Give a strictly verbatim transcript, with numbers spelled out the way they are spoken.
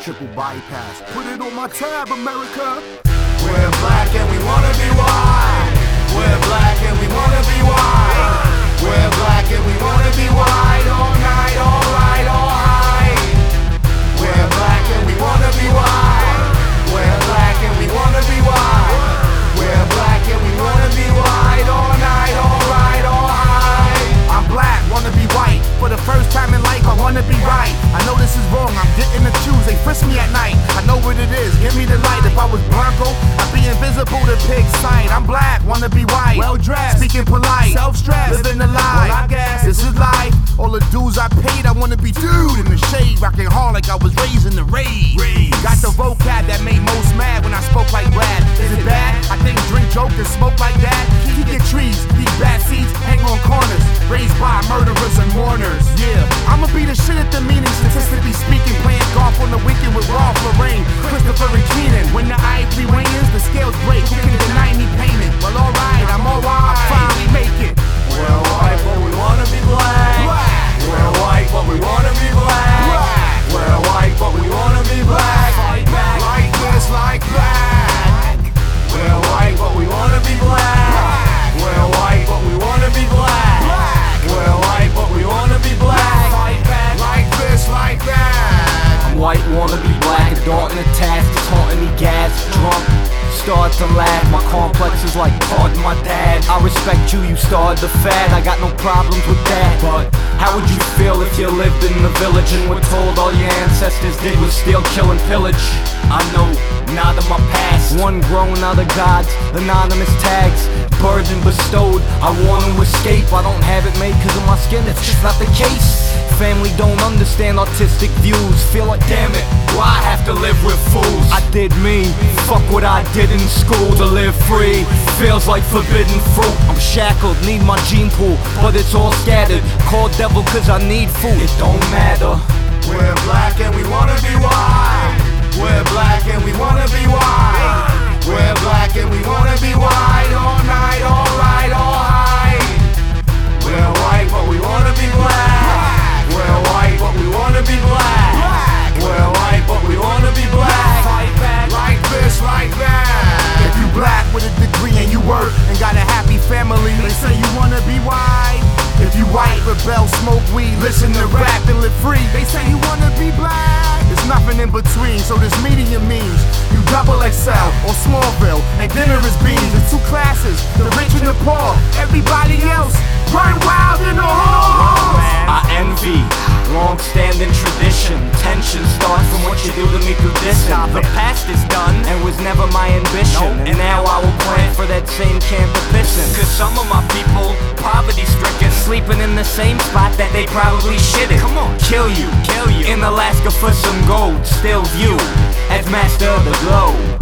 triple bypass. Put it on my tab, America. We're black and we wanna be white. We're black and we wanna be white. We're black and we wanna be white. All night, all right, all high. We're black and we wanna be white. We're black and we wanna be white. We're black and we wanna be white. All night, all right, all high. I'm black, wanna be white. For the first time in life, I wanna be right. I know this is wrong, I'm getting the cues. They frisk me at night, I know what it is. Give me the light. If I was Bronco, I'd be invisible to pig's sight. I'm black, wanna be white. Well dressed, speaking polite, self-stressed, living a lie. Well, I guess this is life. All the dues I paid, I wanna be dude in the shade, rocking hard like I was raised in the rage. Got the vocab that made most mad when I spoke like Brad. Is it bad? I think drink, joke, and smoke like that. Keep your trees, these bad seeds, hang on corners. Raised by murderers and mourners. Yeah, I'ma be the shit at the meeting, statistically speaking. Playing golf on the weekend with Rolf, Lorraine, Christopher, and Keenan. When the ivory wanes, the scales break. Who can deny me payment? Well, alright, I'm alright. I finally make it. We're white, but we wanna be black. Black. We're white, but we wanna be black. Black. We're white, but we wanna be black. Fight back. Like this, like that. We're white, but we wanna be black. Black. We're white, but we wanna be black. Black. We're white, but we wanna be black. Fight back. Like this, like that. I'm white, wanna be black, a daunting task, it's haunting me, gas, drunk, start to laugh, my complex is like, pardon my dad, I respect you, you started the fad, I got no problems with that, but how would you feel if you lived in the village and were told all your ancestors did was steal, kill, and pillage? I know, not of my past, one grown out of gods, anonymous tags, burden bestowed, I want to escape, I don't have it made cause of my skin, that's just not the case. Family don't understand artistic views. Feel like, damn it, do I have to live with fools? I did me, fuck what I did in school to live free. Feels like forbidden fruit. I'm shackled, need my gene pool, but it's all scattered. Call devil cause I need food, it don't matter. We're black and we wanna be white. We're black and we wanna be white. We're black and we wanna be white. All night, all right, all high. We're white, but we wanna be black. We're white, but we wanna be black. Black. We're white, but we wanna be black. Fight back. Like this, like that. If you black with a degree and you work and got a happy family, they say you wanna be white. If you white, rebel, smoke weed, listen to rap and live free, they say you wanna be black. There's nothing in between, so this medium means you double X L or Smallville, and dinner is beans. There's two classes, the rich and the poor. Everybody else run wild in the halls. I envy long-standing tradition. Tension starts from what you do to me through this. The past is done and was never my ambition. And now I will plan for that same camp of pissing. Cause some of my people, poverty-stricken, sleeping in the same spot that they probably shitted. Come on, kill you, kill you. In Alaska for some gold, still viewed as master of the globe.